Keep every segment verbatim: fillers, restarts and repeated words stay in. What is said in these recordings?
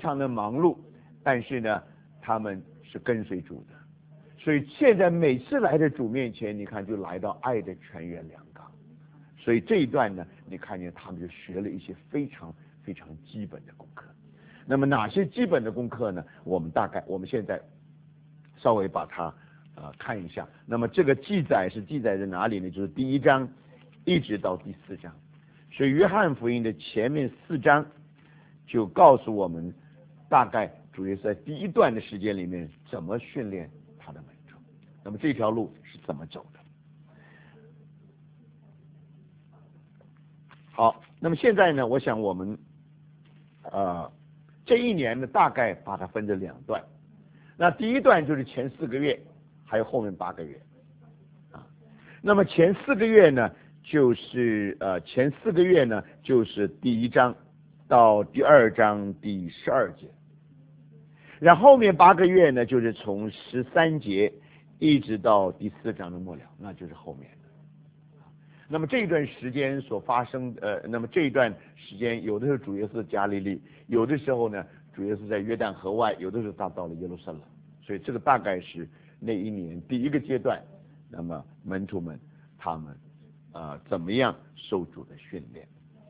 常的忙碌，但是呢，他们是跟随主的。所以现在每次来到主面前，你看就来到爱的泉源良港。所以这一段呢，你看见他们就学了一些非常非常基本的功课。那么哪些基本的功课呢？我们大概我们现在稍微把它呃看一下。那么这个记载是记载在哪里呢？就是第一章一直到第四章。所以约翰福音的前面四章就告诉我们，大概主耶稣在第一段的时间里面怎么训练他的门徒，那么这条路是怎么走的。好，那么现在呢，我想我们呃这一年呢，大概把它分成两段。那第一段就是前四个月，还有后面八个月啊。那么前四个月呢，就是呃前四个月呢，就是第一章到第二章第十二节，然后后面八个月呢，就是从十三节一直到第四章的末了，那就是后面。那么这一段时间所发生呃，那么这一段时间，有的时候主耶稣在加利利，有的时候呢，主耶稣在约旦河外，有的时候他到了耶路撒冷，所以这个大概是那一年第一个阶段。那么门徒们他们呃怎么样受主的训练？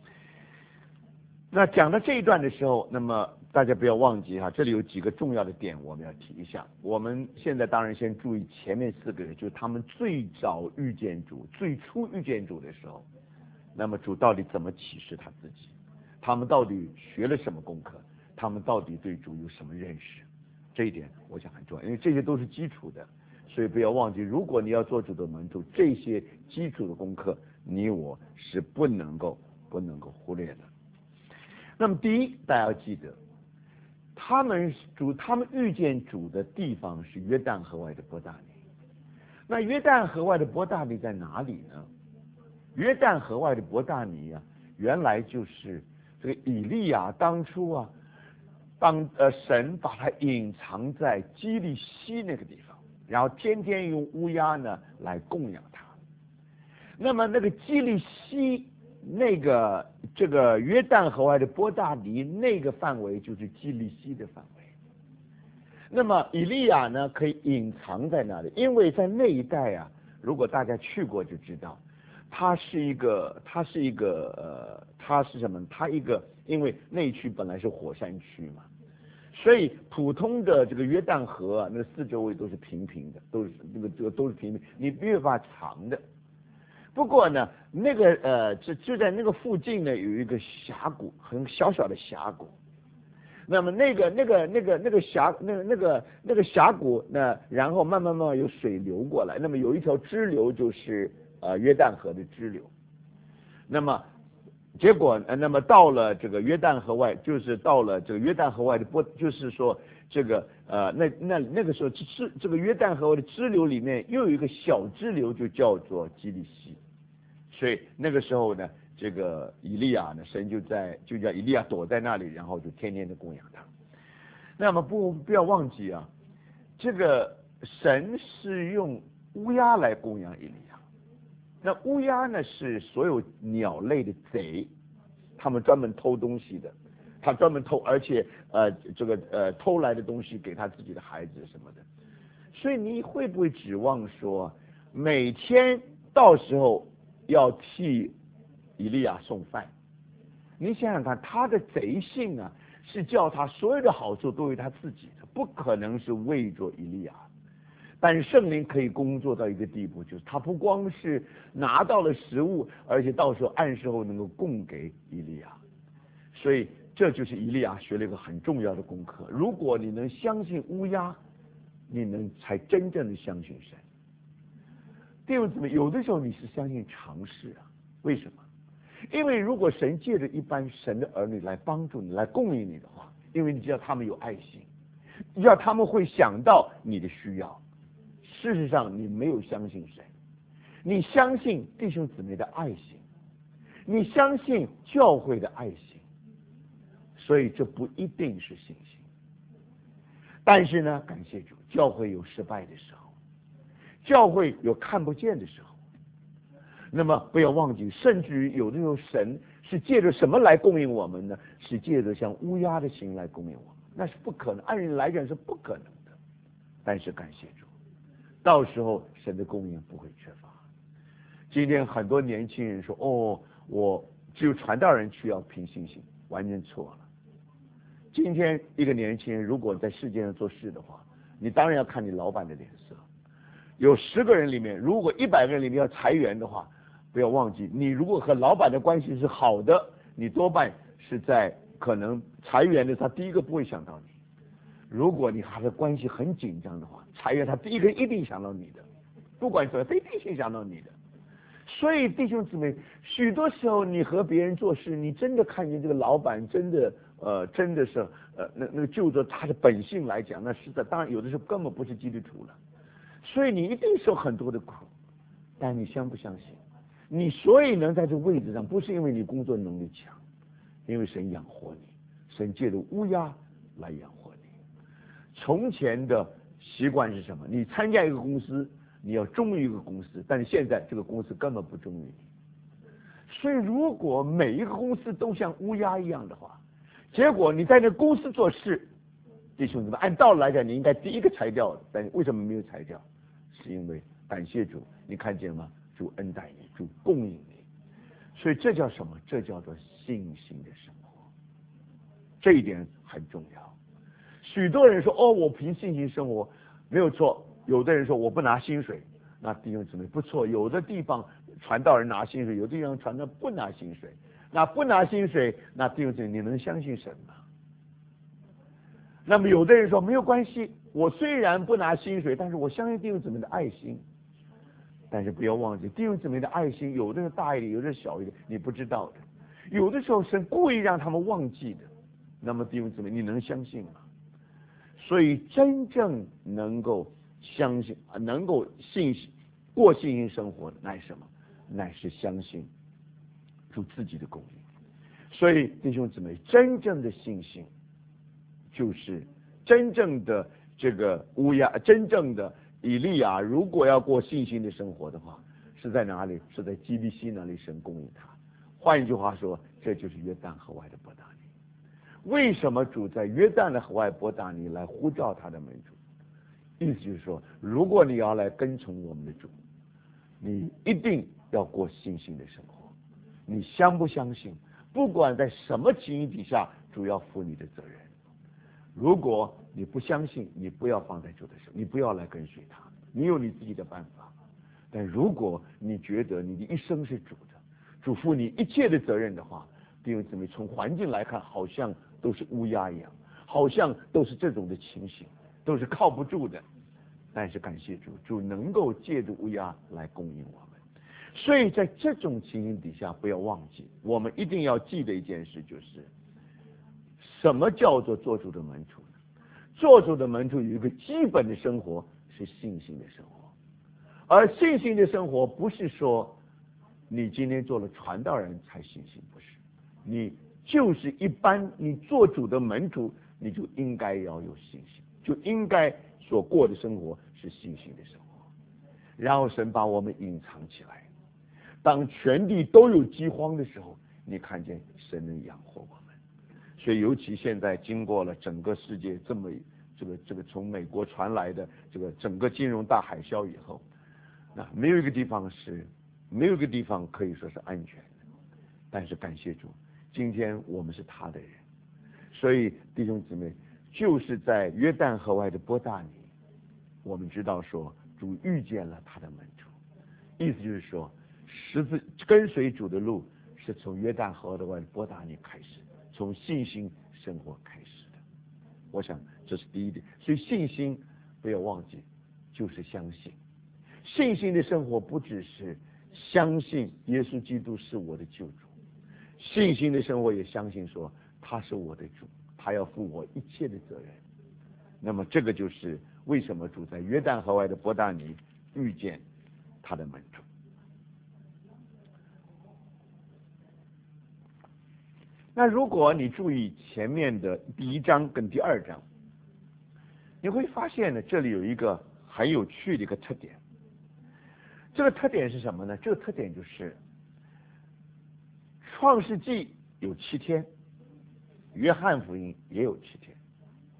那讲到这一段的时候，那么大家不要忘记哈，这里有几个重要的点我们要提一下。我们现在当然先注意前面四个人，就是他们最早遇见主、最初遇见主的时候，那么主到底怎么启示他自己？他们到底学了什么功课？他们到底对主有什么认识？这一点我想很重要，因为这些都是基础的，所以不要忘记，如果你要做主的门徒，这些基础的功课，你我是不能够不能够忽略的。那么第一，大家要记得，他们主他们遇见主的地方是约旦河外的伯大尼。那约旦河外的伯大尼在哪里呢？约旦河外的伯大尼啊，原来就是这个以利亚当初啊，当呃神把他隐藏在基利西那个地方，然后天天用乌鸦呢来供养他。那么那个基利西。那个这个约旦河外的伯大尼那个范围就是基利西的范围。那么以利亚呢可以隐藏在那里，因为在那一带啊，如果大家去过就知道，它是一个它是一个呃它是什么？它一个因为那一区本来是火山区嘛，所以普通的这个约旦河啊，那四周围都是平平的，都是这个这个都是平平，你没有办法藏的。不过呢，那个呃，就就在那个附近呢，有一个峡谷，很小小的峡谷。那么那个那个那个那个峡那个那个那个峡谷，那然后慢慢慢慢有水流过来，那么有一条支流就是呃约旦河的支流。那么结果呃，那么到了这个约旦河外，就是到了这个约旦河外的波，就是说这个呃那那那个时候支这个约旦河外的支流里面又有一个小支流，就叫做基利西。所以那个时候呢，这个以利亚呢，神就在就叫以利亚躲在那里，然后就天天的供养他。那么不不要忘记啊，这个神是用乌鸦来供养以利亚。那乌鸦呢是所有鸟类的贼，他们专门偷东西的，他专门偷，而且呃这个呃偷来的东西给他自己的孩子什么的。所以你会不会指望说每天到时候要替以利亚送饭？你想想看，他的贼性啊，是叫他所有的好处都为他自己的，不可能是为着以利亚。但是圣灵可以工作到一个地步，就是他不光是拿到了食物，而且到时候按时候能够供给以利亚。所以这就是以利亚学了一个很重要的功课。如果你能相信乌鸦，你能才真正的相信神。弟兄姊妹，有的时候你是相信常识啊？为什么？因为如果神借着一般神的儿女来帮助你、来供应你的话，因为你知道他们有爱心，你知道他们会想到你的需要。事实上，你没有相信神，你相信弟兄姊妹的爱心，你相信教会的爱心，所以这不一定是信心。但是呢，感谢主，教会有失败的时候。教会有看不见的时候，那么不要忘记，甚至于有的时候神是借着什么来供应我们呢？是借着像乌鸦的形来供应我们。 那是不可能，按人来讲是不可能的。但是感谢主，到时候神的供应不会缺乏。今天很多年轻人说，哦，我只有传道人需要凭信心，完全错了。今天一个年轻人如果在世界上做事的话，你当然要看你老板的脸色。有十个人里面，如果一百个人里面要裁员的话，不要忘记，你如果和老板的关系是好的，你多半是在可能裁员的他第一个不会想到你。如果你和他关系很紧张的话，裁员他第一个一定想到你的，不管怎么样，他一定先想到你的。所以弟兄姊妹，许多时候你和别人做事，你真的看见这个老板真的呃真的是呃那那个就着他的本性来讲，那实在当然有的时候根本不是基督徒了，所以你一定受很多的苦。但你相不相信？你所以能在这位置上，不是因为你工作能力强，因为神养活你，神借着乌鸦来养活你。从前的习惯是什么？你参加一个公司，你要忠于一个公司，但是现在这个公司根本不忠于你。所以如果每一个公司都像乌鸦一样的话，结果你在那公司做事，弟兄姊妹，按道理来讲你应该第一个裁掉的，但为什么没有裁掉？是因为感谢主，你看见吗？主恩待你，主供应你。所以这叫什么？这叫做信心的生活。这一点很重要。许多人说，哦，我凭信心生活，没有错。有的人说我不拿薪水，那弟兄姊妹不错。有的地方传道人拿薪水，有的地方传道不拿薪水。那不拿薪水，那弟兄姊妹你能相信神吗？那么有的人说没有关系，我虽然不拿薪水，但是我相信弟兄姊妹的爱心。但是不要忘记，弟兄姊妹的爱心，有的是大一点，有的是小一点，你不知道的。有的时候神故意让他们忘记的。那么弟兄姊妹，你能相信吗？所以真正能够相信，能够信心过信心生活的，乃是什么？乃是相信主自己的供应。所以弟兄姊妹，真正的信心，就是真正的这个乌鸦，真正的以利亚，如果要过信心的生活的话，是在哪里？是在基利西那里神供应他。换一句话说，这就是约旦河外的伯大尼。为什么主在约旦的河外伯大尼来呼召他的门徒？意思就是说，如果你要来跟从我们的主，你一定要过信心的生活。你相不相信？不管在什么情形底下，主要负你的责任。如果你不相信，你不要放在主的手，你不要来跟随他，你有你自己的办法。但如果你觉得你的一生是主的，主负你一切的责任的话，弟兄姊妹，从环境来看，好像都是乌鸦一样，好像都是这种的情形，都是靠不住的。但是感谢主，主能够借着乌鸦来供应我们。所以在这种情形底下，不要忘记，我们一定要记得一件事，就是什么叫做做主的门徒呢？做主的门徒有一个基本的生活是信心的生活，而信心的生活不是说你今天做了传道人才信心，不是，你就是一般你做主的门徒，你就应该要有信心，就应该所过的生活是信心的生活。然后神把我们隐藏起来，当全地都有饥荒的时候，你看见神能养活我们。所以尤其现在经过了整个世界这么这个这个从美国传来的这个整个金融大海啸以后，那没有一个地方是没有一个地方可以说是安全的。但是感谢主，今天我们是他的人。所以弟兄姊妹，就是在约旦河外的伯大尼，我们知道说主遇见了他的门徒，意思就是说十字跟随主的路是从约旦河的外的伯大尼开始，从信心生活开始的。我想这是第一点。所以信心不要忘记，就是相信。信心的生活不只是相信耶稣基督是我的救主，信心的生活也相信说他是我的主，他要负我一切的责任。那么这个就是为什么主在约旦河外的伯大尼遇见他的门徒。那如果你注意前面的第一章跟第二章，你会发现呢，这里有一个很有趣的一个特点。这个特点是什么呢？这个特点就是创世纪有七天，约翰福音也有七天。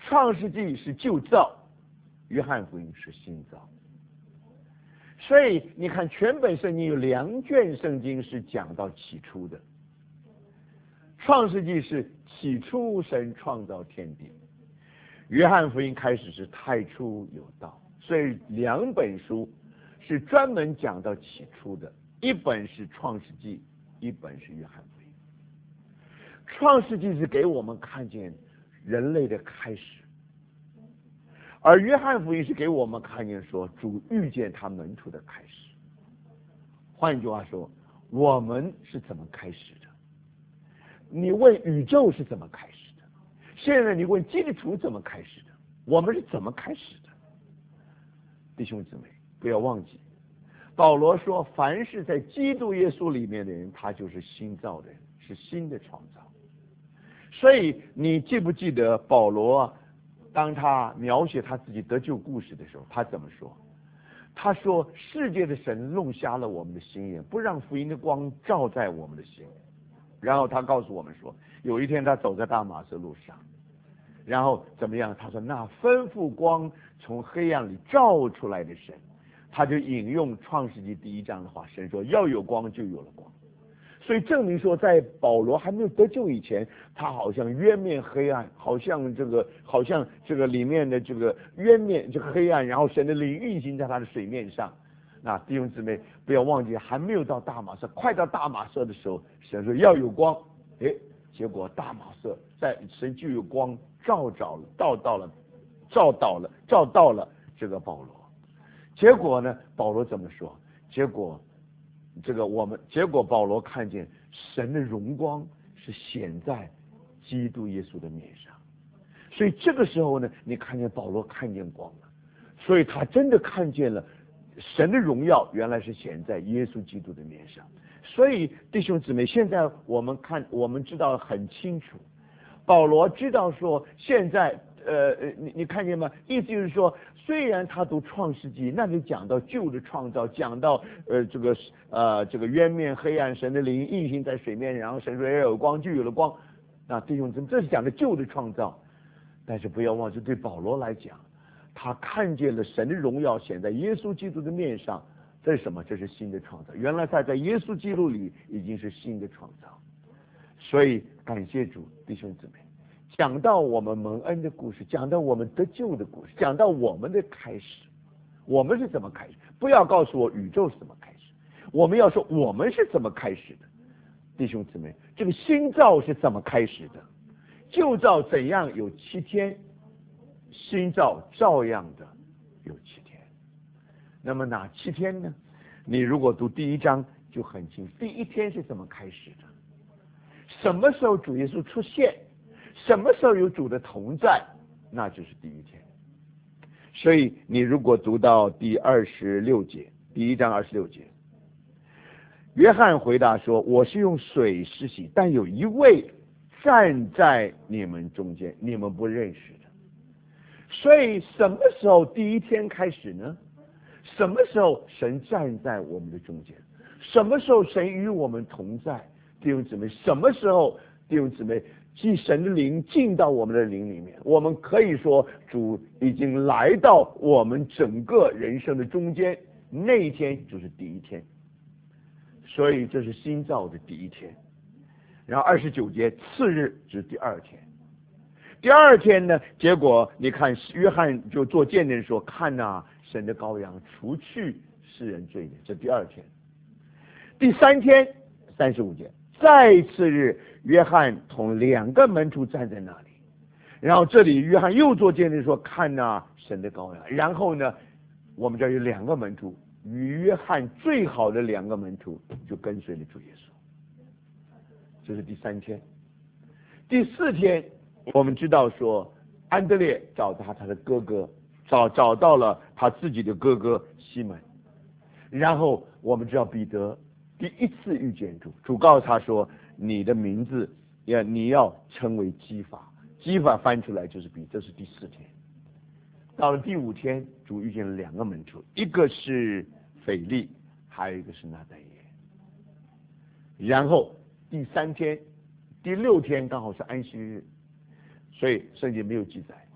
创世纪是旧造，约翰福音是新造。所以你看，全本圣经有两卷圣经是讲到起初的。创世纪是起初神创造天地，约翰福音开始是太初有道。所以两本书是专门讲到起初的，一本是创世纪，一本是约翰福音。创世纪是给我们看见人类的开始，而约翰福音是给我们看见说主遇见他门徒的开始。换句话说，我们是怎么开始的？你问宇宙是怎么开始的？现在你问基督徒怎么开始的？我们是怎么开始的？弟兄姊妹，不要忘记，保罗说，凡是在基督耶稣里面的人，他就是新造的人，是新的创造。所以你记不记得保罗当他描写他自己得救故事的时候，他怎么说？他说，世界的神弄瞎了我们的心眼，不让福音的光照在我们的心。然后他告诉我们说，有一天他走在大马色路上，然后怎么样？他说，那吩咐光从黑暗里照出来的神，他就引用创世纪第一章的话，神说要有光就有了光。所以证明说，在保罗还没有得救以前，他好像渊面黑暗，好像这个好像这个里面的这个渊面这个黑暗，然后神的灵运行在他的水面上。那弟兄姊妹不要忘记，还没有到大马色，快到大马色的时候，神说要有光，哎，结果大马色在神就有光照着了，照到了，照到了，照到了这个保罗。结果呢，保罗怎么说？结果这个我们结果保罗看见神的荣光是显在基督耶稣的面上，所以这个时候呢，你看见保罗看见光了，所以他真的看见了神的荣耀原来是显在耶稣基督的面上。所以弟兄姊妹，现在我们看我们知道很清楚，保罗知道说现在呃你你看见吗？意思就是说，虽然他读创世纪，那里讲到旧的创造，讲到呃这个呃这个渊面黑暗，神的灵运行在水面，然后神说要有光就有了光。那弟兄姊妹，这是讲的旧的创造，但是不要忘记，对保罗来讲，他看见了神的荣耀显在耶稣基督的面上，这是什么？这是新的创造。原来他在耶稣基督里已经是新的创造。所以感谢主，弟兄姊妹，讲到我们蒙恩的故事，讲到我们得救的故事，讲到我们的开始，我们是怎么开始？不要告诉我宇宙是怎么开始，我们要说我们是怎么开始的。弟兄姊妹，这个新造是怎么开始的？旧造怎样有七天，新造照样的有七天。那么哪七天呢？你如果读第一章就很清楚，第一天是怎么开始的？什么时候主耶稣出现？什么时候有主的同在？那就是第一天。所以你如果读到第二十六节，第一章二十六节，约翰回答说，我是用水施洗，但有一位站在你们中间，你们不认识的。所以什么时候第一天开始呢？什么时候神站在我们的中间？什么时候神与我们同在？弟兄姊妹，什么时候弟兄姊妹即神的灵进到我们的灵里面，我们可以说主已经来到我们整个人生的中间，那一天就是第一天。所以这是新造的第一天。然后二十九节，次日是第二天。第二天呢，结果你看约翰就做见证说，看呐、啊，神的羔羊除去世人罪孽，这第二天。第三天三十五节，再次日，约翰同两个门徒站在那里，然后这里约翰又做见证说，看呐、啊，神的羔羊。然后呢，我们这儿有两个门徒，与约翰最好的两个门徒就跟随了主耶稣。这是第三天。第四天，我们知道说安德烈找到他的哥哥，找找到了他自己的哥哥西门。然后我们知道彼得第一次遇见主，主告诉他说，你的名字要你要称为基法，基法翻出来就是彼得。这是第四天。到了第五天，主遇见了两个门徒，一个是腓力，还有一个是拿但业。然后第三天第六天刚好是安息日，所以圣经没有记载。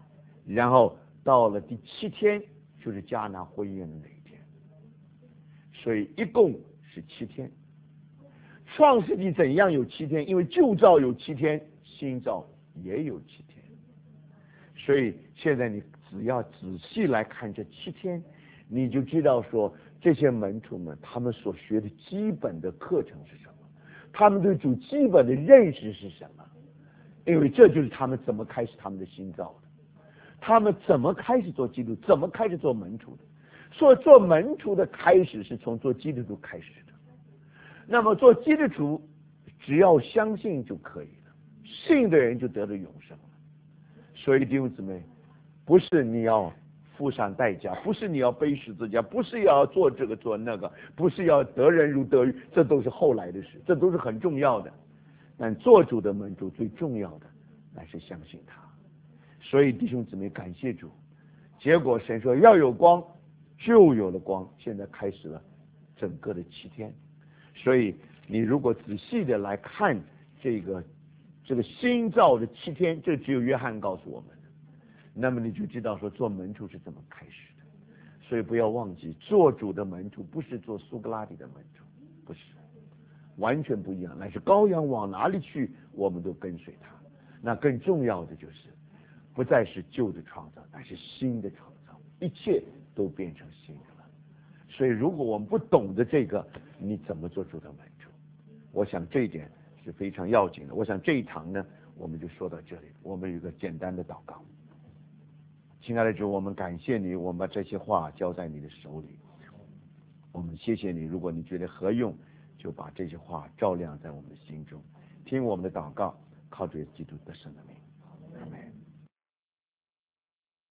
然后到了第七天就是迦拿婚宴的那一天，所以一共是七天。创世纪怎样有七天？因为旧造有七天，新造也有七天。所以现在你只要仔细来看这七天，你就知道说这些门徒们他们所学的基本的课程是什么，他们对主基本的认识是什么，因为这就是他们怎么开始他们的新造的，他们怎么开始做基督，怎么开始做门徒的。所以做门徒的开始是从做基督徒开始的。那么做基督徒只要相信就可以了，信的人就得了永生了。所以弟兄姊妹，不是你要付上代价，不是你要背十字架，不是要做这个做那个，不是要得人如得鱼，这都是后来的事，这都是很重要的。但做主的门徒最重要的乃是相信他。所以弟兄姊妹，感谢主，结果神说要有光，就有了光。现在开始了整个的七天。所以你如果仔细的来看这个这个新造的七天，这只有约翰告诉我们的，那么你就知道说做门徒是怎么开始的。所以不要忘记，做主的门徒不是做苏格拉底的门徒，不是，完全不一样。乃是羔羊往哪里去，我们都跟随他。那更重要的就是不再是旧的创造，乃是新的创造，一切都变成新的了。所以如果我们不懂得这个，你怎么做主的门徒？我想这一点是非常要紧的。我想这一堂呢，我们就说到这里。我们有一个简单的祷告。亲爱的主，我们感谢你，我们把这些话交在你的手里。我们谢谢你，如果你觉得合用，就把这些话照亮在我们的心中。听我们的祷告，靠着基督的圣名。